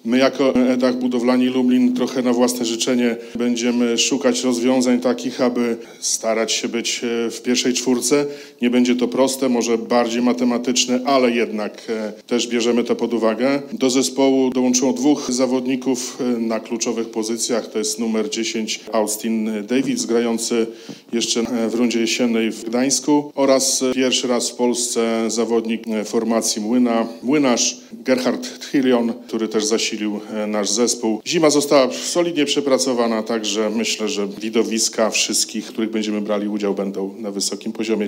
My jako EDAG Budowlani Lublin trochę na własne życzenie będziemy szukać rozwiązań takich, aby starać się być w pierwszej czwórce. Nie będzie to proste, może bardziej matematyczne, ale jednak też bierzemy to pod uwagę. Do zespołu dołączyło 2 zawodników na kluczowych pozycjach. To jest numer 10 Austin Davids, grający jeszcze w rundzie jesiennej w Gdańsku oraz pierwszy raz w Polsce zawodnik formacji Młynarz Gerhard Tchilion, który też zasilił nasz zespół. Zima została solidnie przepracowana, także myślę, że widowiska wszystkich, w których będziemy brali udział, będą na wysokim poziomie.